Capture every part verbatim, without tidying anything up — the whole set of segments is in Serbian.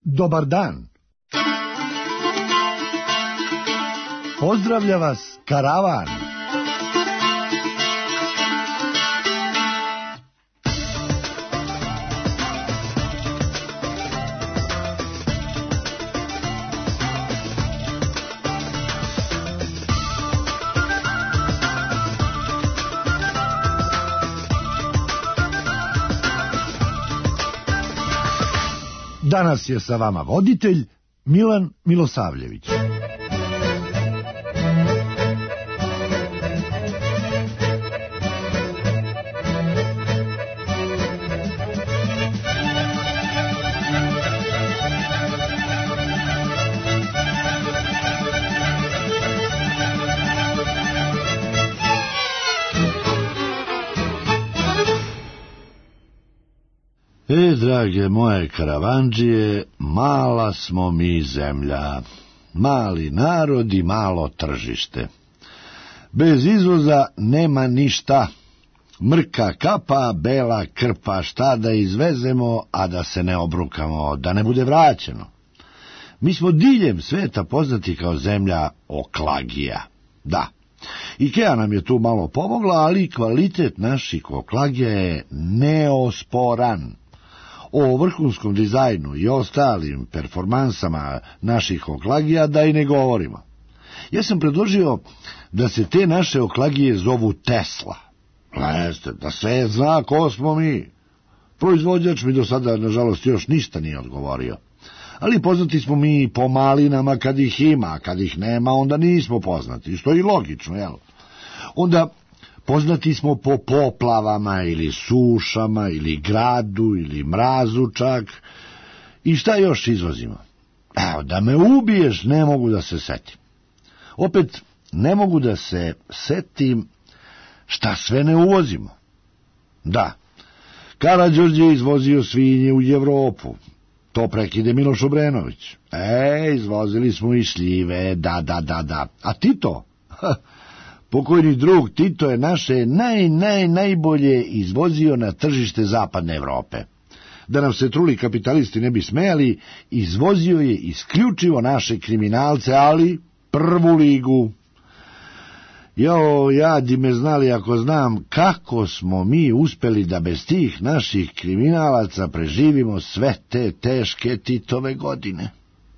Dobar dan. Pozdravlja vas karavan. Danas je sa vama voditelj Milan Milosavljević. E, drage moje karavandžije, mala smo mi zemlja, mali narod i malo tržište. Bez izvoza nema ništa, mrka kapa, bela krpa, šta da izvezemo, a da se ne obrukamo, da ne bude vraćeno. Mi smo diljem sveta poznati kao zemlja oklagija, da. Ikea nam je tu malo pomogla, ali kvalitet naših oklagija je neosporan. O vrhunskom dizajnu i ostalim performansama naših oklagija da i ne govorimo. Ja sam predložio da se te naše oklagije zovu Tesla. Jeste, da sve zna ko smo mi. Proizvođač mi do sada, nažalost, još ništa nije odgovorio. Ali poznati smo mi po malinama kad ih ima, a kad ih nema, onda nismo poznati, što je i logično, jel? Onda poznati smo po poplavama ili sušama ili gradu ili mrazu čak. I šta još izvozimo? Evo, da me ubiješ ne mogu da se setim. Opet ne mogu da se setim šta sve ne uvozimo. Da, Karađorđe je izvozio svinje u Evropu. To prekide Miloš Obrenović. E, izvozili smo i šljive, da, da, da, da. A Tito? Ha, pokojni drug Tito je naše naj, naj, najbolje izvozio na tržište zapadne Evrope. Da nam se truli kapitalisti ne bi smejali, izvozio je isključivo naše kriminalce, ali prvu ligu. Jo, ja di me znali ako znam kako smo mi uspeli da bez tih naših kriminalaca preživimo sve te teške Titove godine.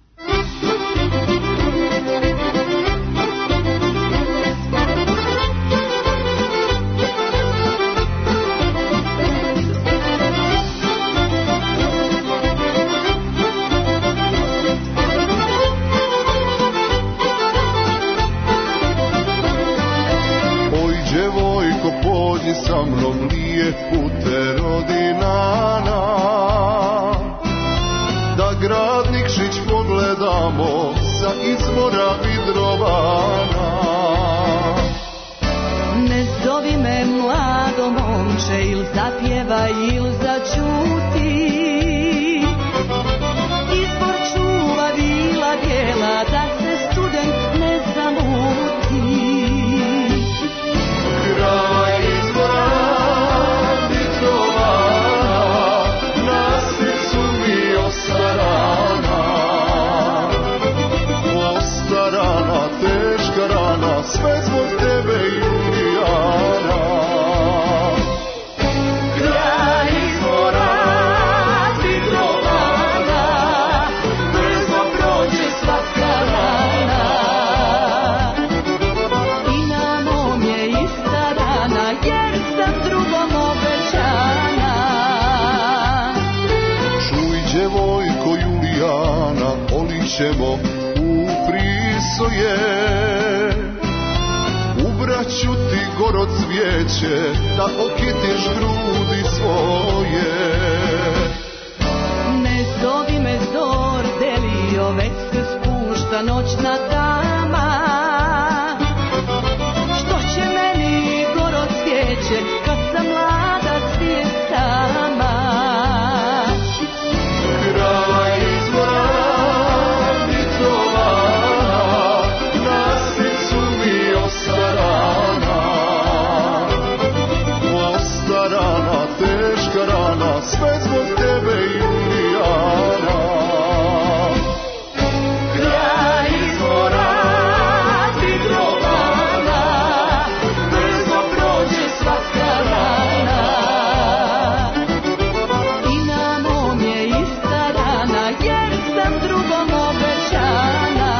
Sa mnom lijepu te rodinana, da grad Nikšić pogledamo sa izvora Vidrovana. Ne zovi me mlado momče, il zapjevaj il začuti, izvor čuva vila bijela, da se student ne zamuti. Kraj sve zbog tebe, Julijana. Kraj izvora Vidrovana, brzo prođe svaka rana. I na mom je ista rana, jer sam drugom obećana. Čuj, djevojko Julijana, olićemo u Prisoje. Ubraću ti goro cvijeće, da okitiš grudi svoje. Ne zovi me zor delio, već se spušta noćna tama. Što će meni goro cvijeće, kad sam mlada svijet sama. Kraj izvora Vidrovana, na srcu mi ostarana. Ostarana, teška rana, sve zbog tebe, Julijana. jer sam drugom obećana.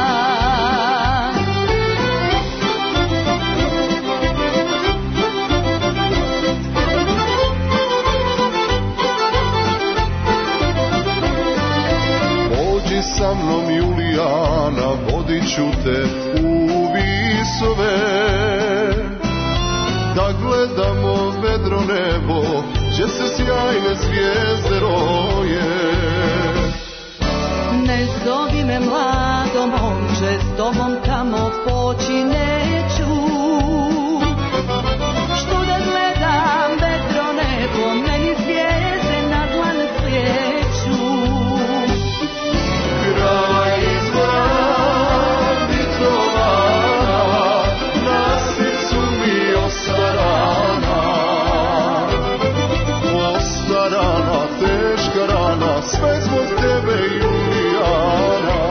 Pođi sa mnom Julijana, vodit ću te u visove, da gledamo vedro nebo, gdje se sjajne zvijezde roje. Ne zovi me mlado momče, s tobom tamo poći neću. Što da gledam vedro nebo, meni zvijezde na dlan slijeću. Kraj izvora Vitrovana, na srcu mi ostarana. Ostarana, teška rana, sve zbog tebe Julijana.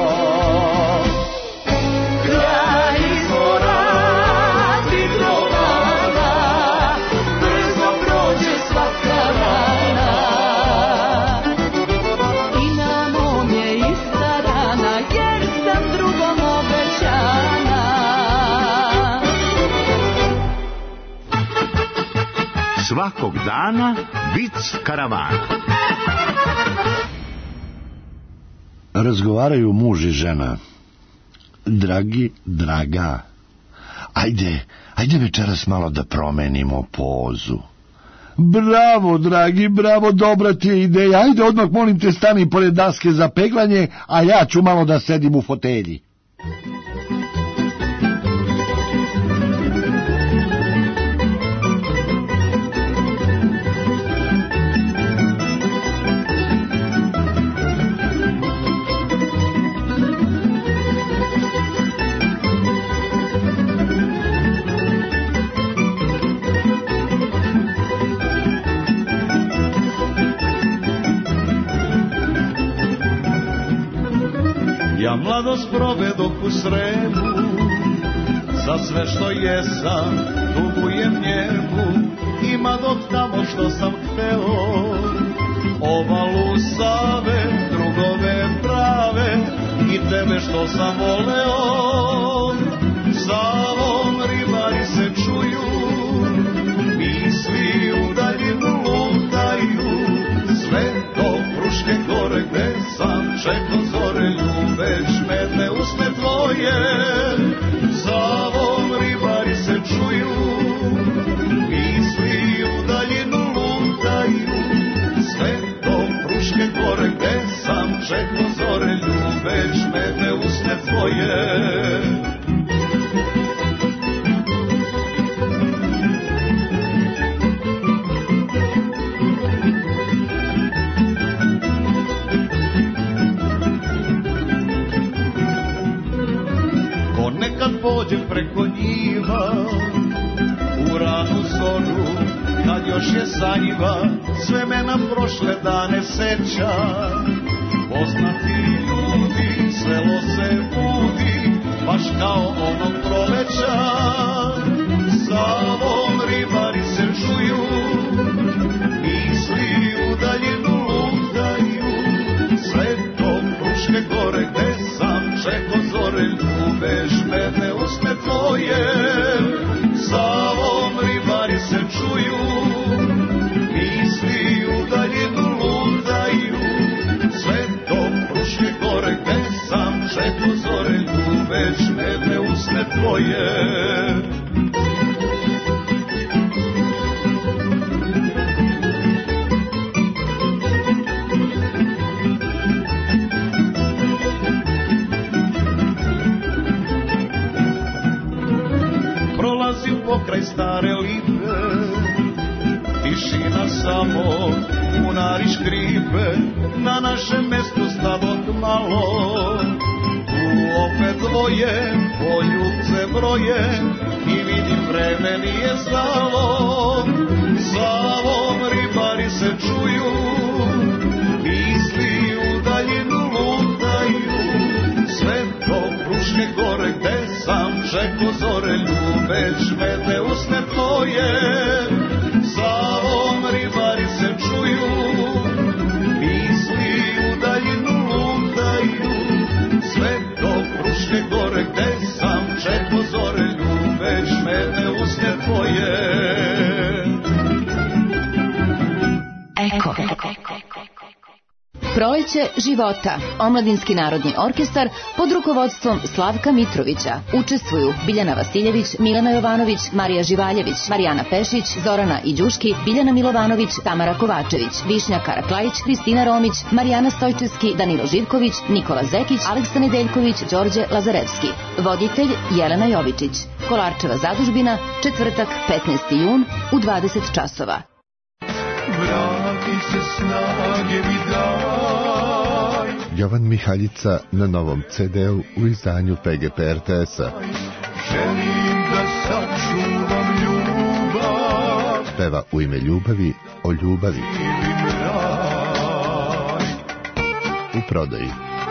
Kraj izvora Vitrovana, brzo prođe svaka rana. I na mom je ista rana, jer sam drugom obećana. Svakog dana vic karavana. Razgovaraju muž i žena. Dragi, draga, ajde, ajde večeras malo da promenimo pozu. Bravo, dragi, bravo, dobra ti je ideja. Ajde, odmah molim te, stani pored daske za peglanje, a ja ću malo da sedim u fotelji. Ja mladost provedoh u Sremu, za sve što jesam dugujem njemu. Ima dok tamo što sam hteo, obalu Save, drugove prave i tebe što sam voleo. Savom ribari se čuju, misli u daljinu lutaju, sve do Fruške gore gde sam čekao zore ljubeć medne usne tvoje. Savom ribari se čuju, misli u daljinu lutaju, sve do Fruške gore gde sam čekao zore ljubeć medne usne tvoje. Kad pođem preko njiva, u ranu zoru, kad još je sanjiva, sve me na prošle dane seća. Poznati ljudi, selo se budi, baš kao onog proleća. Savom ribari se čuju, misli u daljinu lutaju, sve do Fruške gore gde sam čekao zore ljubeš medne usne tvoje. Savom ribari se čuju, misli u daljinu lutaju, sve do Fruške gore gde sam čekao zore ljubeš medne usne tvoje. Pokraj stare lipe, tišina samo, bunari škripe, na našem mestu stadog malo. Tu opet dvoje, poljubce broje, i vidim vreme nije stalo. Savom ribari se čuju, misli u daljinu lutaju, sve do Fruške gore gde sam čekao zore ljubeć medne usne tvoje. Savom ribari se čuju, misli u daljinu lutaju, Proleće života, omladinski narodni orkestar pod rukovodstvom Slavka Mitrovića. Učestvuju Biljana Vasiljević, Milena Jovanović, Marija Živaljević, Marijana Pešić, Zorana Iđuški, Biljana Milovanović, Tamara Kovačević, Višnja Karaklajić, Kristina Romić, Marijana Stojčevski, Danilo Živković, Nikola Zekić, Aleksa Nedeljković, Đorđe Lazarevski. Voditelj Jelena Jovičić. Kolarčeva zadužbina, četvrtak petnaesti jun u dvadeset časova. Vrati se snage mi daj. Jovan Mihaljica na novom ce de-u u izdanju pe ge pe er te es-a. Želim da sačuvam ljubav. Peva u ime ljubavi o ljubavi. U prodaji.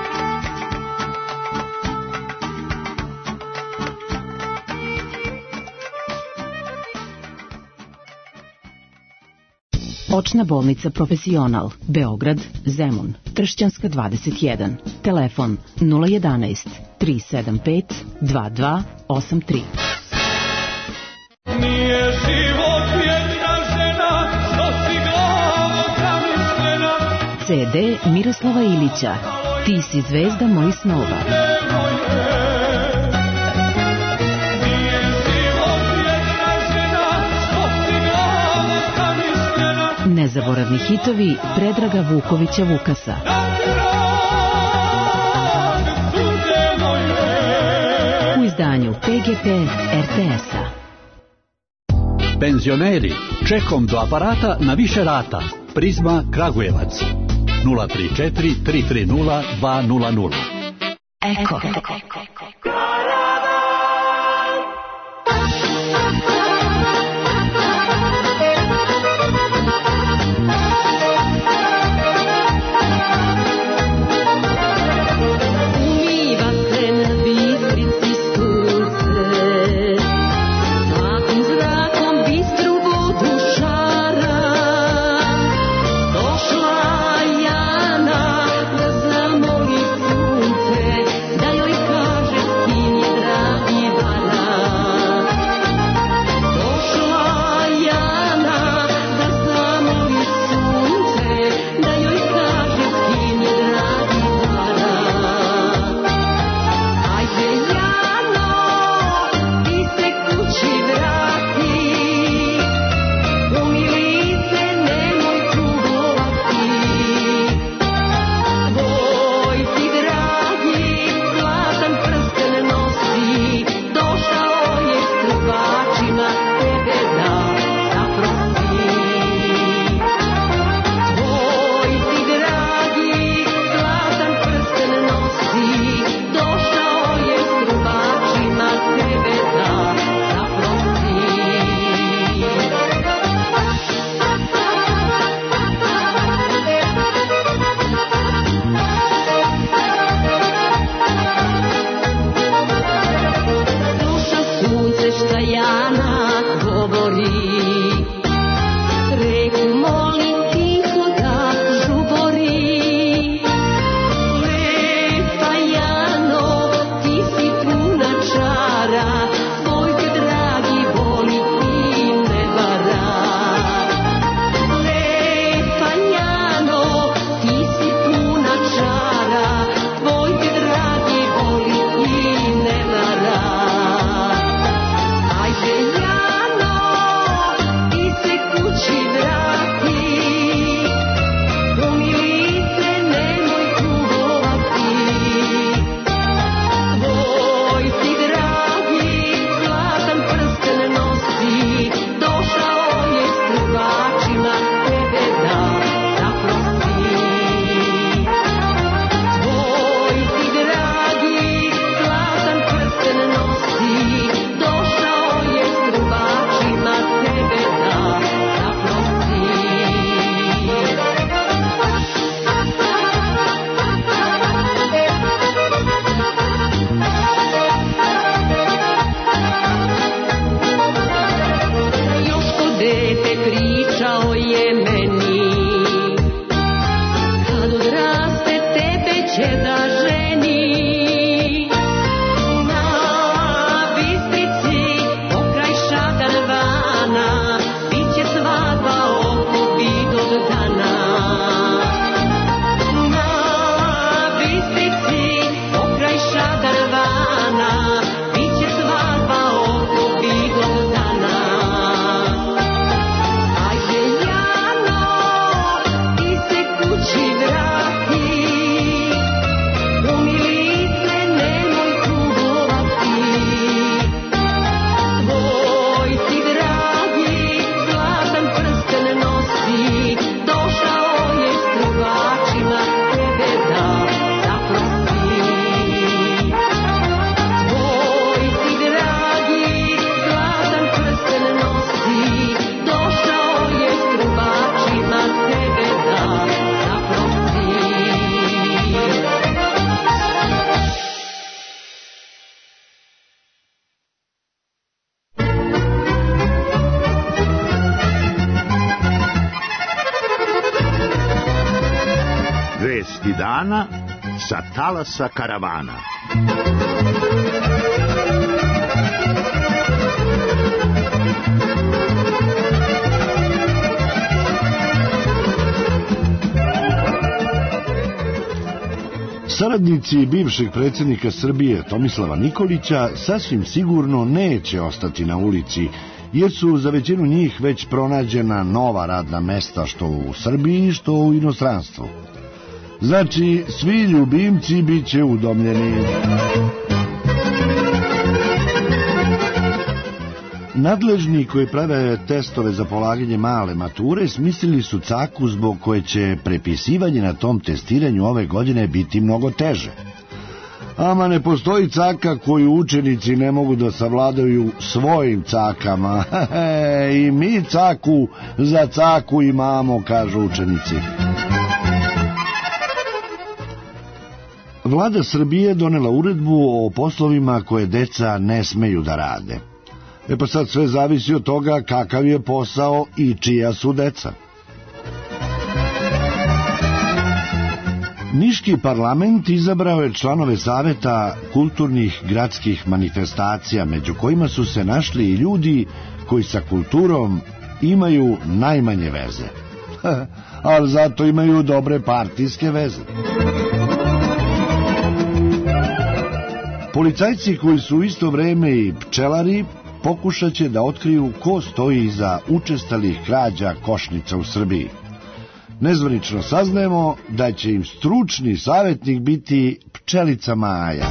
Očna bolnica Profesional, Beograd, Zemun, Tršćanska dvadeset jedan. Telefon nula jedanaest, tri sedam pet, dva dva osam tri. Nije život jedna žena, što si glavo zamišljena. ce de Miroslava Ilića, Ti si zvezda mojih snova. Nezaboravni hitovi Predraga Vukovića Vukasa. U izdanju pe ge pe er te es-a. Penzioneri, čekom do aparata na više rata. Prizma Kragujevac. nula tri četiri, tri tri nula, dva nula nula. Eko. Da joj kaže dana sa talasa karavana. Saradnici bivšeg predsjednika Srbije Tomislava Nikolića sasvim sigurno neće ostati na ulici, jer su za većinu njih već pronađena nova radna mesta što u Srbiji, što u inostranstvu. Znači, svi ljubimci bit će udomljeni. Nadležni koji prave testove za polaganje male mature smislili su caku zbog koje će prepisivanje na tom testiranju ove godine biti mnogo teže. Ama ne postoji caka koju učenici ne mogu da savladaju svojim cakama. I mi caku za caku imamo, kažu učenici. Vlada Srbije donela uredbu o poslovima koje deca ne smeju da rade. E pa sad sve zavisi od toga kakav je posao i čija su deca. Niški parlament izabrao je članove saveta kulturnih gradskih manifestacija, među kojima su se našli i ljudi koji sa kulturom imaju najmanje veze. Ali zato imaju dobre partijske veze. Policajci koji su u isto vreme i pčelari pokušat će da otkriju ko stoji iza učestalih krađa košnica u Srbiji. Nezvanično saznajemo da će im stručni savjetnik biti pčelica Maja.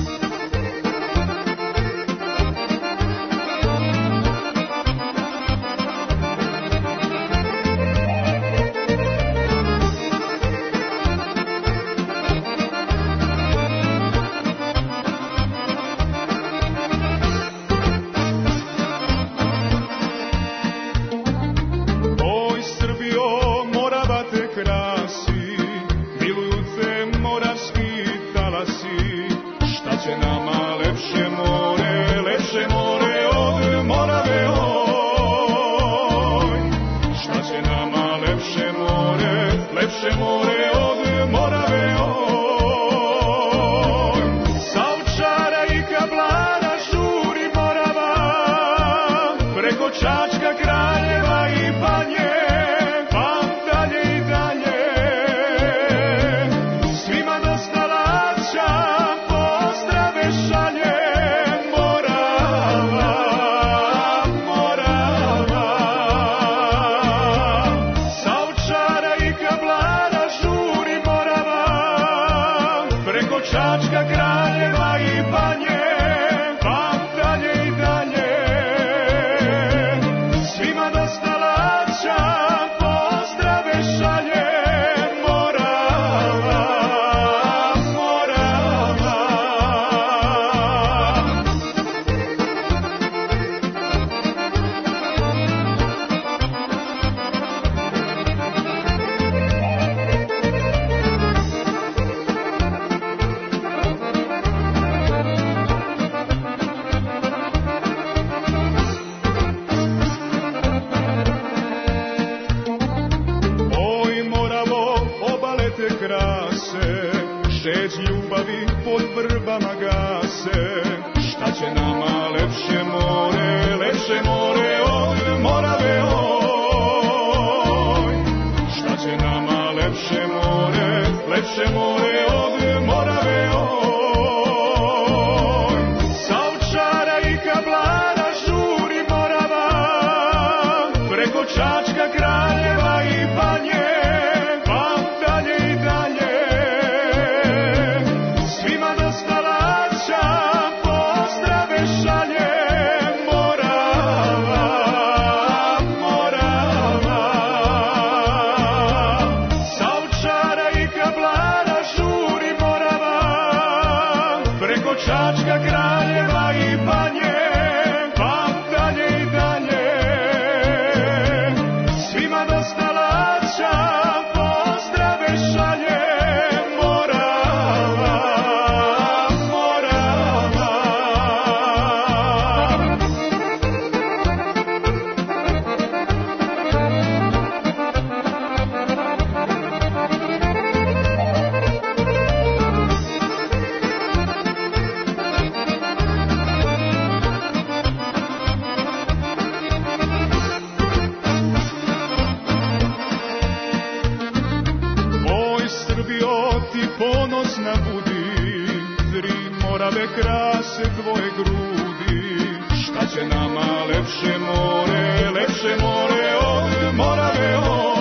Morave krase tvoje grudi, šta će nama lepše more, lepše more od Morave,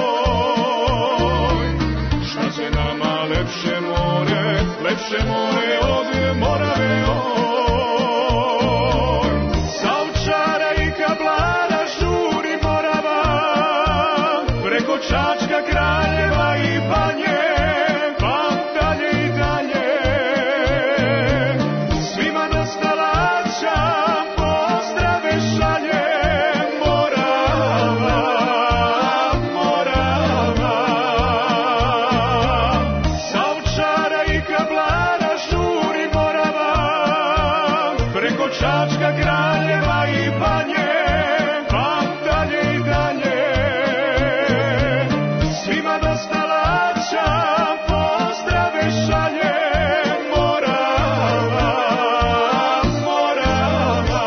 oj. Šta će nama lepše more, lepše more od Morave, oj. Sa Ovčara i Kablara žuri Morava, preko Čačka, Kraljeva i Banje, pa dalje i dalje. Svima dosta laća, pozdrave šalje Morava, Morava. Sa Ovčara i Kablara žuri Morava, preko Čačka, Kraljeva i Banje, pa dalje i dalje. Svima dosta laća, pozdrave šalje Morava, Morava.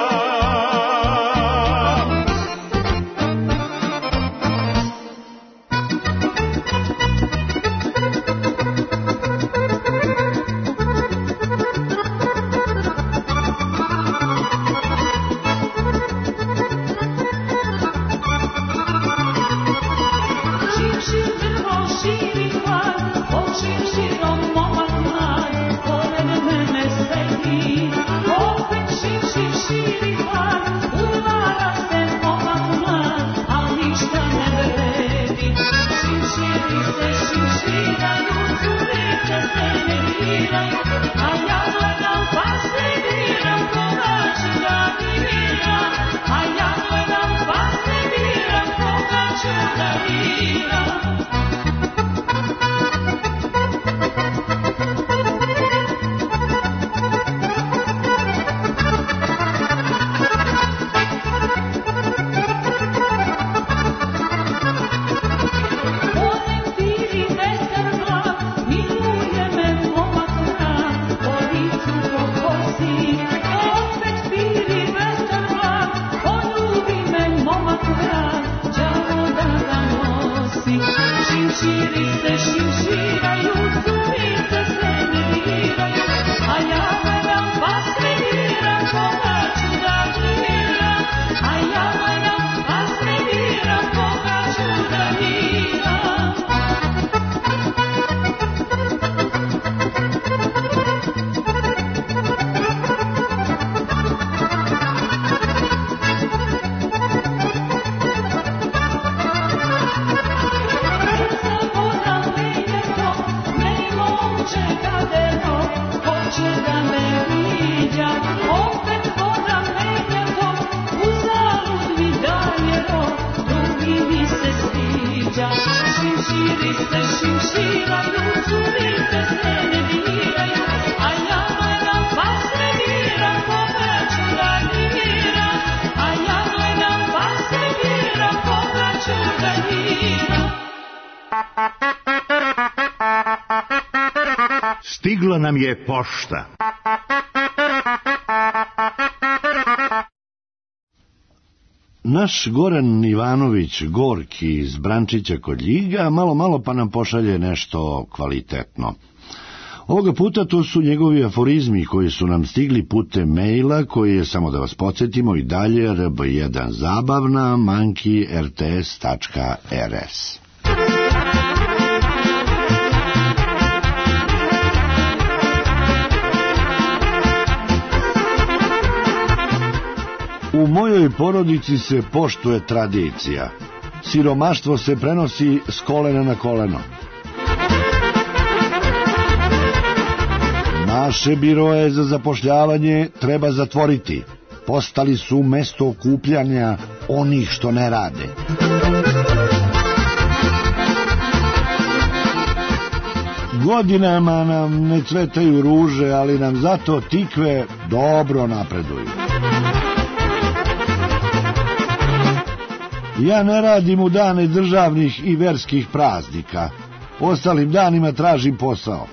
Čim šir drvo širi hlad, očim širom momak mlad, pored mene sedi. Opet čim šir širi hlad, urvara se momak mlad, a ništa ne vredi. Čim širi se šimširaju, curice se ne diraju, a ja gledam pa se biram, koga ću da biram. A ja gledam pa se biram, koga ću da biram. Ponem viri vetar mlad, miluje me momak mlad, po licu po kosi. Opet viri vetar mlad, poljubi me momak mlad, đavo da ga nosi. Šimširi se šimširaju, curice se ne diraju, a ja gledam pa se biram, koga ću da biram. A ja gledam pa se biram, koga ću da biram. Šimširi se šimširaju, curice se ne diraju, a ja gledam pa se biram, koga ću da biram. A ja gledam pa se biram, koga ću da biram. Stigla nam je pošta. Naš Goran Ivanović Gorki iz Brančića kod Ljiga malo malo pa nam pošalje nešto kvalitetno. Ovoga puta to su njegovi aforizmi koji su nam stigli putem maila, koji je, samo da vas podsjetimo, i dalje r b jedan zabavna manki r t s tačka r s. U mojoj porodici se poštuje tradicija. Siromaštvo se prenosi s kolena na koleno. Naše biroje za zapošljavanje treba zatvoriti. Postali su mesto okupljanja onih što ne rade. Godinama nam ne cvetaju ruže, ali nam zato tikve dobro napreduju. Ja ne radim u dane državnih i verskih praznika. Ostalim danima tražim posao.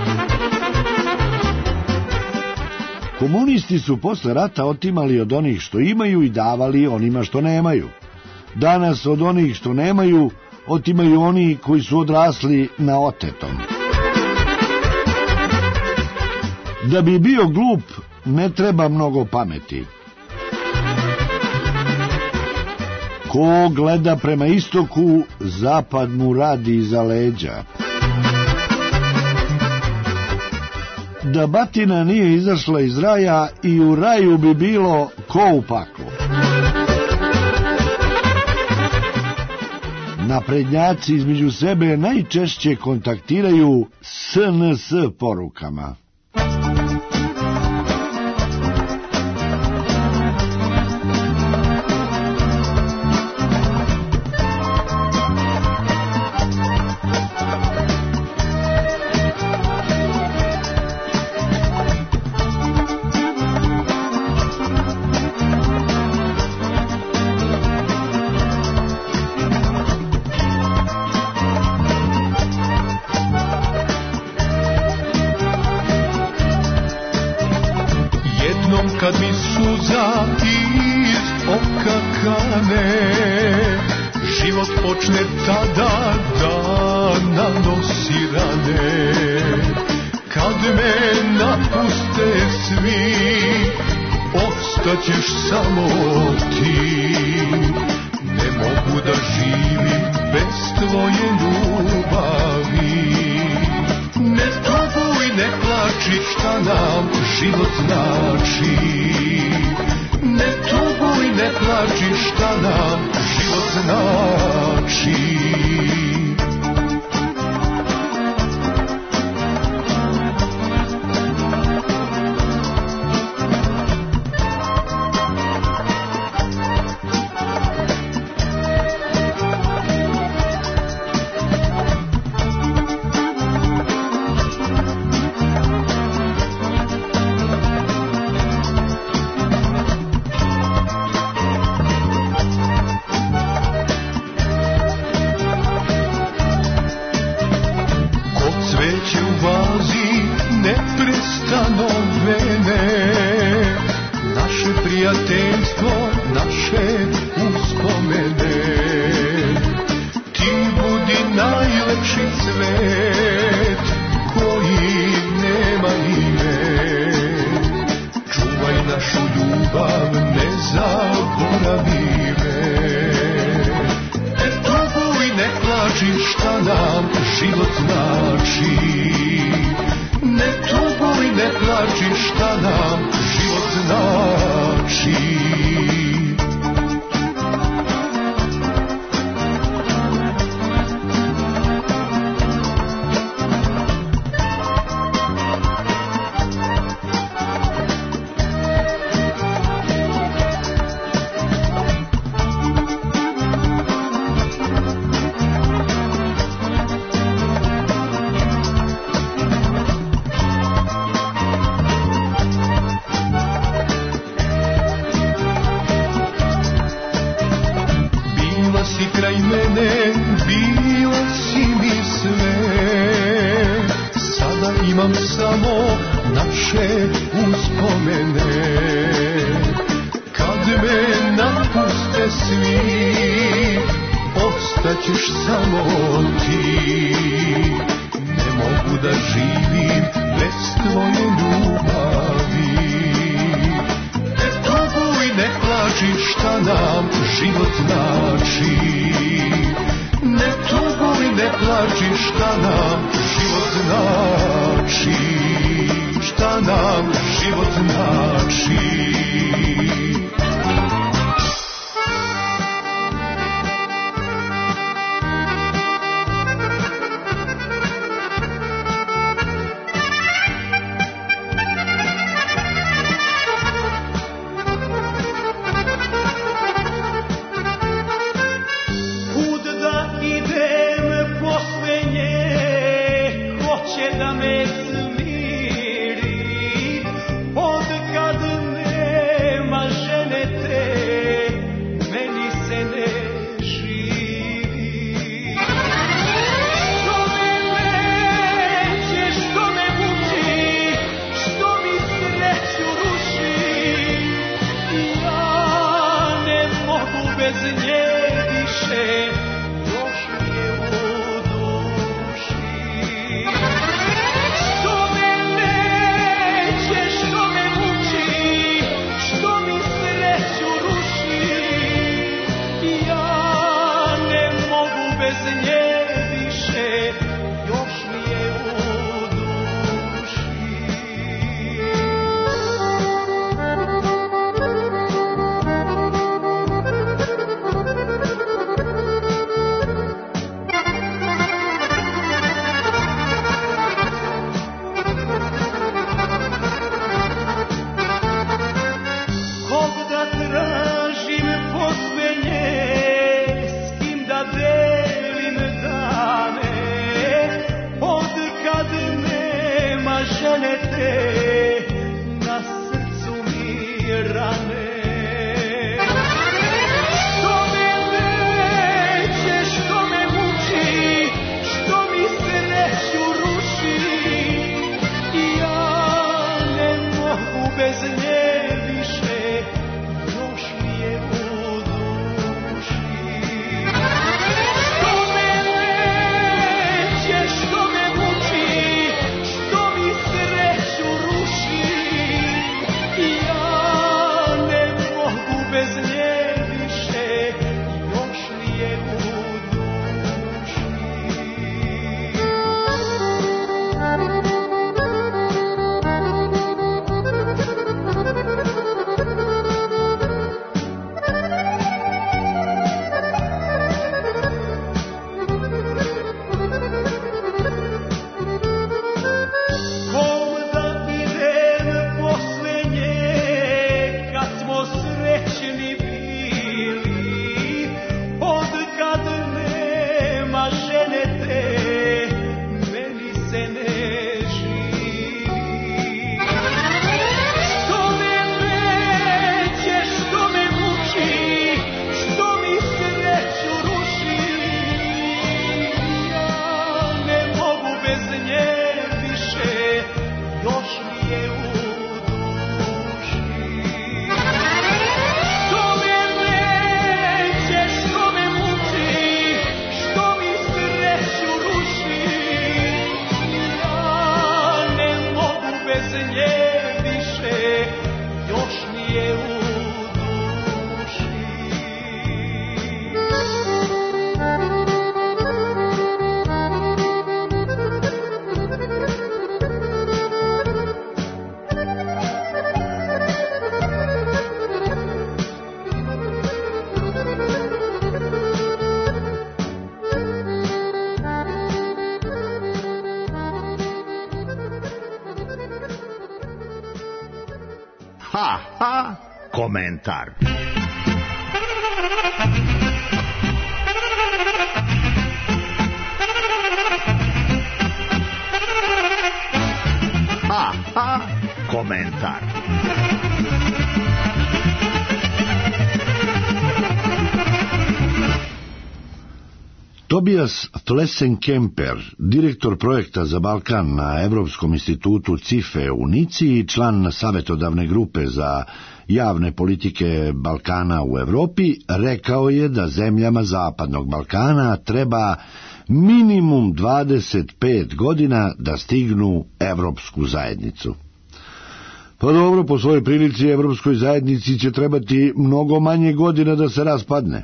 Komunisti su posle rata otimali od onih što imaju i davali onima što nemaju. Danas od onih što nemaju otimaju oni koji su odrasli na otetom. Da bi bio glup, ne treba mnogo pameti. Ko gleda prema istoku, zapad mu radi iza leđa. Da batina nije izašla iz raja, i u raju bi bilo ko u paklu. Naprednjaci između sebe najčešće kontaktiraju S N S porukama. Kad mi suza iz oka kane, život počne tada da nanosi rane. Kad me napuste svi, ostaćeš samo ti. Ne mogu da živim bez tvoje ljubavi. Ne tuguj, ne plači, šta nam život znači. Ne tuguj, ne plači, šta nam život znači. Da me smiri, od kad ne bez nje više, još mi je u duši. Što me neće, što me muči, što mi sreću ruši, ja ne mogu bez nje više, još mi je u duši. Ha, ha, komentar. Ha, ha, komentar. Tobias Flessenkemper, direktor projekta za Balkan na Evropskom institutu CIFE u Nici i član savjetodavne grupe za javne politike Balkana u Evropi, rekao je da zemljama Zapadnog Balkana treba minimum dvadeset pet godina da stignu Evropsku zajednicu. Pa dobro, po svojoj prilici Evropskoj zajednici će trebati mnogo manje godina da se raspadne.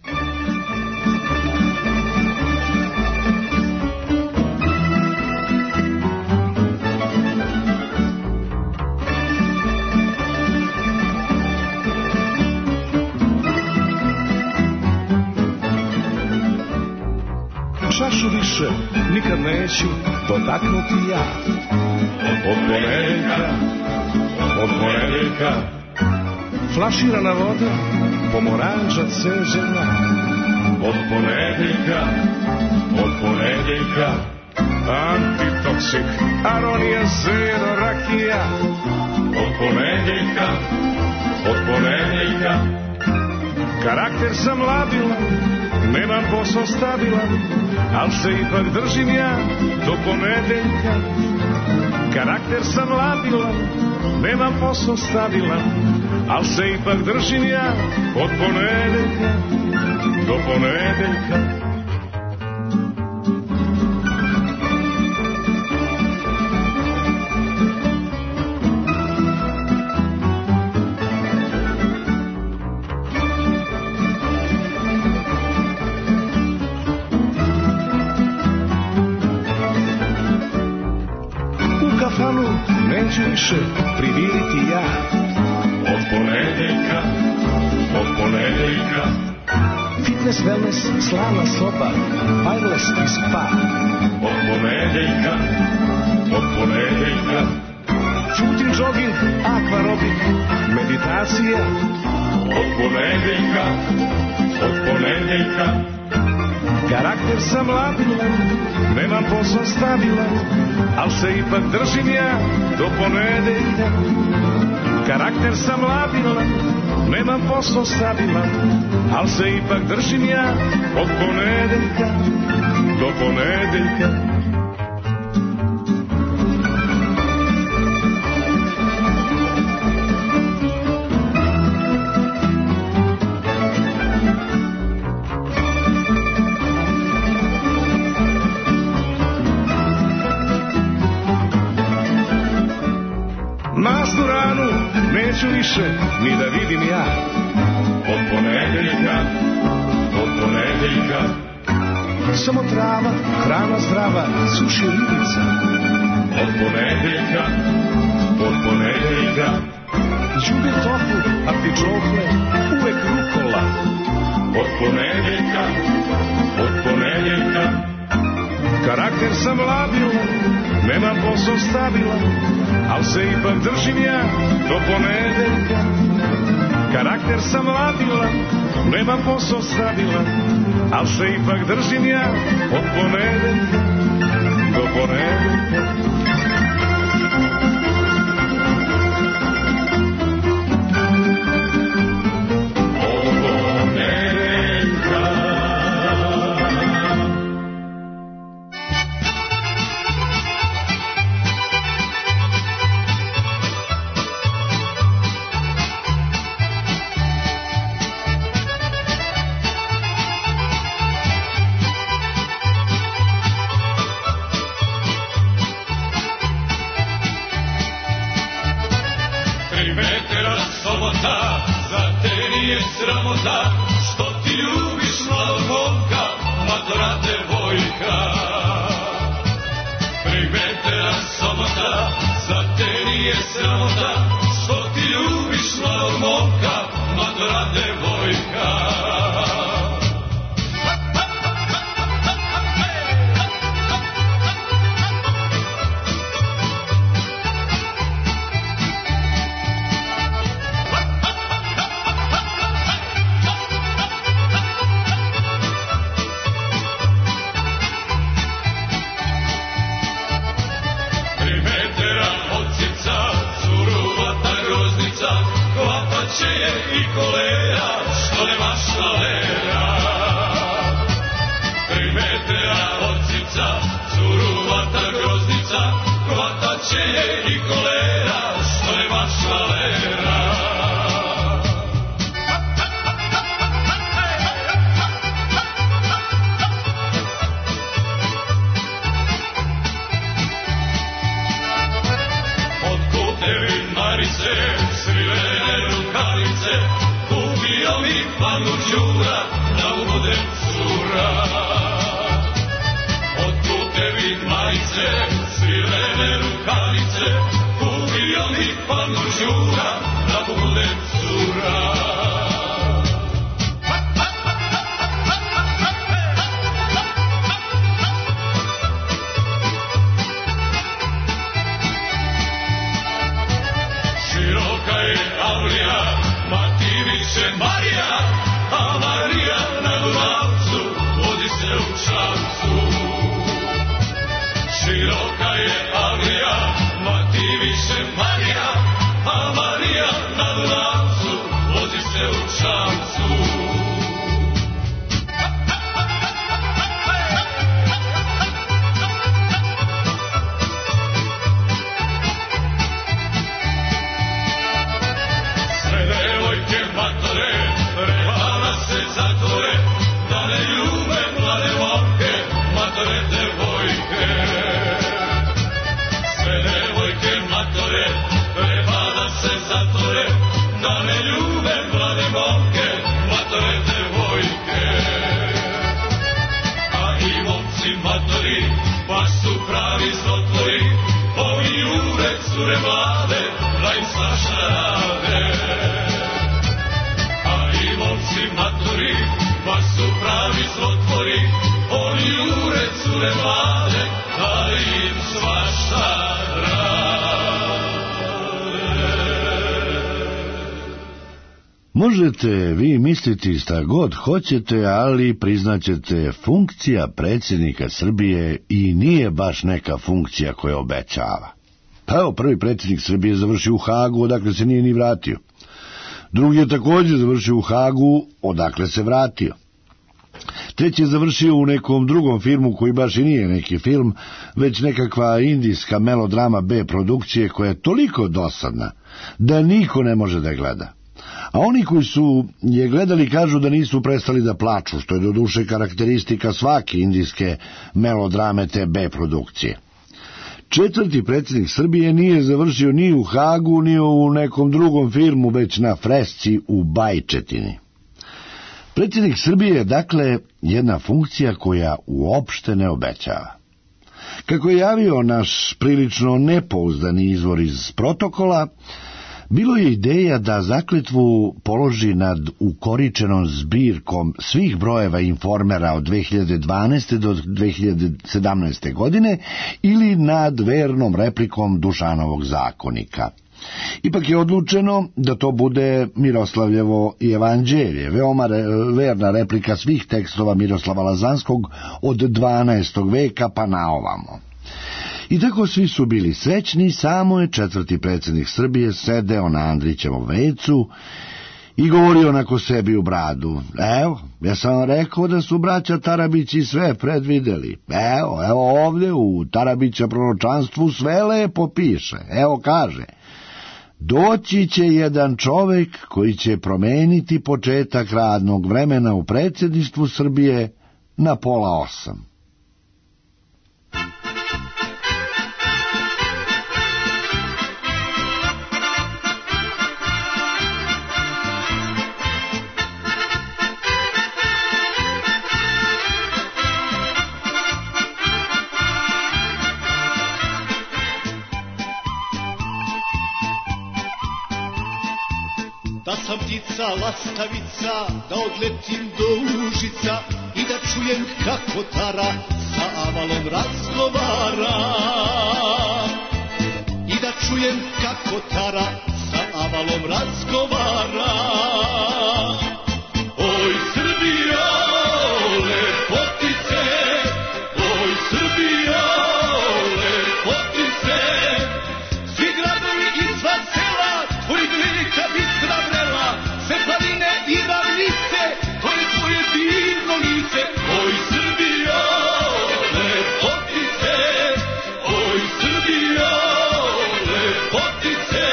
Čašu više nikad neću dotaknuti ja. Od ponedeljka, od ponedeljka, flaširana voda, pomoranđa cežena. Od ponedeljka, od ponedeljka, antitoksik, aronija, zero, rakija. Od ponedeljka, od ponedeljka, karakter sam labilan, nemam posao stabilan, al se ipak držim ja do ponedeljka. Karakter sam labilan, nemam posao stabilan, al se ipak držim ja od ponedeljka do ponedeljka. Neću više priviriti ja. Od ponedeljka, od ponedeljka, fitness, wellness, slavna soba, wireless i spa. Od ponedeljka, od ponedeljka, footing, jogging, akvarobik, meditacija. Od ponedeljka, od ponedeljka, karakter sam labilan, nemam posao stabilan, al se ipak držim ja do ponedeljka. Karakter sam labilan, nemam posao stabilan, al se ipak držim ja od ponedeljka do ponedeljka. neću više ni da vidim ja. Od ponedeljka, od ponedeljka, samo trava, hrana zdrava, suši ribica. Od ponedeljka, od ponedeljka, đubre tofu, artičokle, uvek rukola. Od ponedeljka, od ponedeljka, karakter sam labilan, nemam posao stabilan, al se ipak držim ja do ponedeljka. Karakter sam labilan, nemam posao stabilan, al se ipak držim ja od ponedeljka do ponedeljka. Sramota, što ti ljubiš mladog momka, matora devojka. Tri metera samota, za te nije sramota, što ti ljubiš mladog momka, matora devojka. I kolera, što nema šalera. Tri metera ocica, suruvata groznica, hvatat će je i kolera, što nema šalera. Od Kutevi Marice, srivene rukavice, kupio mi panu Đura, da budem cura. Od Kutevi majice, srivene rukavice, kupio mi panu Đura, da budem cura. Široka je Avlija, mati više Marija, a Marija na Dunavcu vodi se u Čavcu. Široka je Avlija, mati više Marija, a Marija na Dunavcu vodi se u Čavcu. Baš su pravi zlotvori, ovi uvek cure mlade, da im svašta rade. A i momci maturi, baš su pravi zlotvori, ovi uvek cure mlade, da im svašta rade. Možete vi misliti šta god hoćete, ali priznaćete, funkcija predsjednika Srbije i nije baš neka funkcija koja obećava. Pa evo, prvi predsjednik Srbije završio u Hagu, odakle se nije ni vratio. Drugi je također završio u Hagu, odakle se vratio. Treći je završio u nekom drugom filmu koji baš i nije neki film, već nekakva indijska melodrama B produkcije koja je toliko dosadna da niko ne može da je gleda. A oni koji su je gledali kažu da nisu prestali da plaču, što je doduše karakteristika svake indijske melodrame te B produkcije. Četvrti predsjednik Srbije nije završio ni u Hagu, ni u nekom drugom filmu, već na fresci u Bajčetini. Predsjednik Srbije je, dakle, jedna funkcija koja uopšte ne obećava. Kako je javio naš prilično nepouzdani izvor iz protokola, bilo je ideja da zakletvu položi nad ukoričenom zbirkom svih brojeva informera od dve hiljade dvanaeste do dve hiljade sedamnaeste godine ili nad vernom replikom Dušanovog zakonika. Ipak je odlučeno da to bude Miroslavljevo evanđelje, veoma re, verna replika svih tekstova Miroslava Lazanskog od dvanaestog veka pa naovamo. I tako svi su bili srećni, samo je četvrti predsjednik Srbije sedeo na Andrićevom vecu i govorio onako sebi u bradu: evo, ja sam vam rekao da su braća Tarabići sve predvideli. Evo, evo ovdje u Tarabića proročanstvu sve lepo piše. Evo kaže: doći će jedan čovjek koji će promeniti početak radnog vremena u predsjedništvu Srbije na pola osam. Da sam ptica lastavica, da odletim do Užica i da čujem kako Tara sa Avalom razgovara. I da čujem kako Tara sa Avalom razgovara. Oj Srbija, lepotice, oj Srbija, lepotice, svi gradovi i sva sela, tvoj velika bistra vrela, sve planine i ravnice, to je tvoje divno lice. Oj Srbija, lepotice, oj Srbija, lepotice.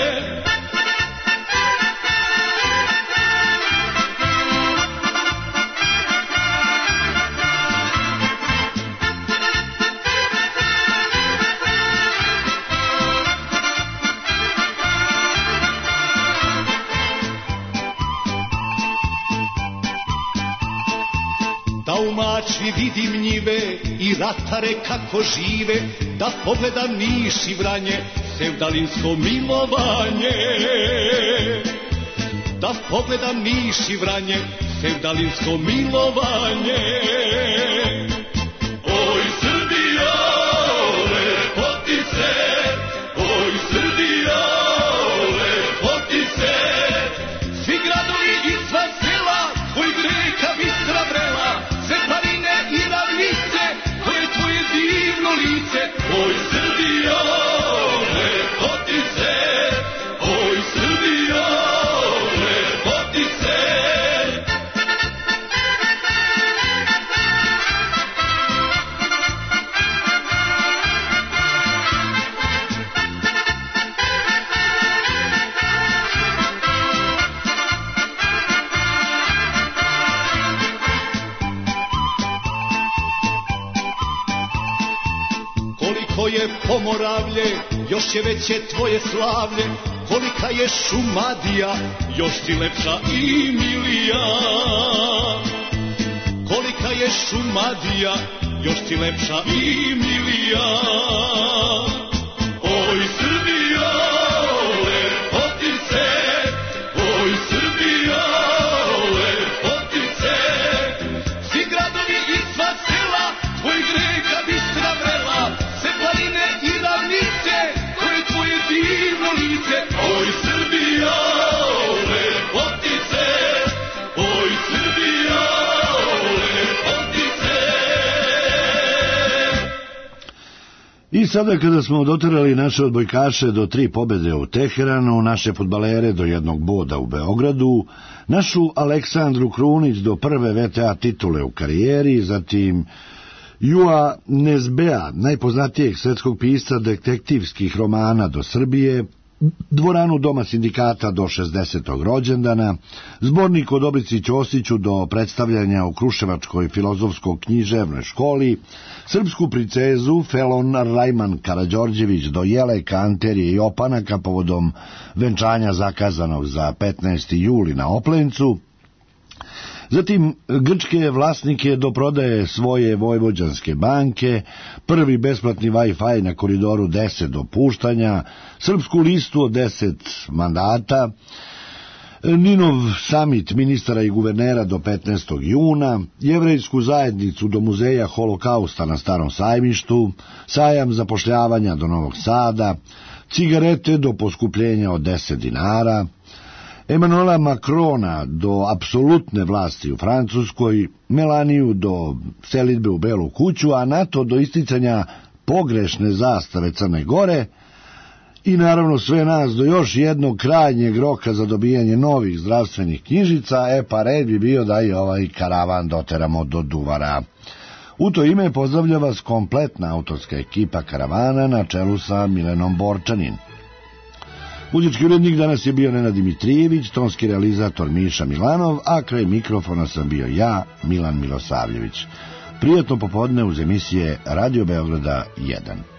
Da u Mačvi vidim njive i ratare kako žive, da pogledam Niš i Vranje, sevdalinsko milovanje. Da pogledam Niš i Vranje, sevdalinsko milovanje. Oj Srbija, lepotice, oj Srbija, lepotice, svi gradovi i sva sela, tvoj reka bistra vrela, sve planine i ravnice, to je tvoje divno lice. Oj Srbija, lepotice, oj Srbija, lepotice. Koliko je Pomoravlje, još je veće tvoje slavlje. Kolika je Šumadija, još si lepša i milija. Kolika je Šumadija, još si lepša i milija. Oj Srbija, lepotice, oj Srbija, lepotice, svi gradovi i sva sela, tvoj reka bistra vrela, sve planine i ravnice, to je tvoje divno lice. Oj Srbija, lepotice, oj Srbija, lepotice. I sada kada smo doterali naše odbojkaše do tri pobjede u Teheranu, naše fudbalere do jednog boda u Beogradu, našu Aleksandru Krunić do prve V T A titule u karijeri, zatim Jua Nezbea, najpoznatijeg svetskog pisca detektivskih romana do Srbije, dvoranu Doma sindikata do šezdesetog rođendana, zbornik o Dobrici Ćosiću do predstavljanja u Kruševačkoj filozofsko-književnoj školi, srpsku princezu Felon Rajman Karađorđević do Jele, Kanterije i opanaka povodom venčanja zakazanog za petnaesti juli na Oplencu, zatim grčke vlasnike do prodaje svoje vojvođanske banke, prvi besplatni Wi-Fi na koridoru deset do puštanja, srpsku listu od deset mandata, Ninov samit ministara i guvernera do petnaestog juna, jevrejsku zajednicu do muzeja Holokausta na Starom sajmištu, sajam zapošljavanja do Novog Sada, cigarete do poskupljenja od deset dinara, Emanuela Macrona do apsolutne vlasti u Francuskoj, Melaniju do selidbe u Belu kuću, a NATO do isticanja pogrešne zastave Crne Gore i naravno sve nas do još jednog krajnjeg roka za dobijanje novih zdravstvenih knjižica. E pa red bi bio da i ovaj karavan doteramo do Duvara. U to ime pozdravlja vas kompletna autorska ekipa karavana na čelu sa Milenom Borčanin. Muzički urednik danas je bio Nenad Dimitrijević, tonski realizator Miša Milanov, a kraj mikrofona sam bio ja, Milan Milosavljević. Prijatno popodne uz emisije Radio Beograda jedan.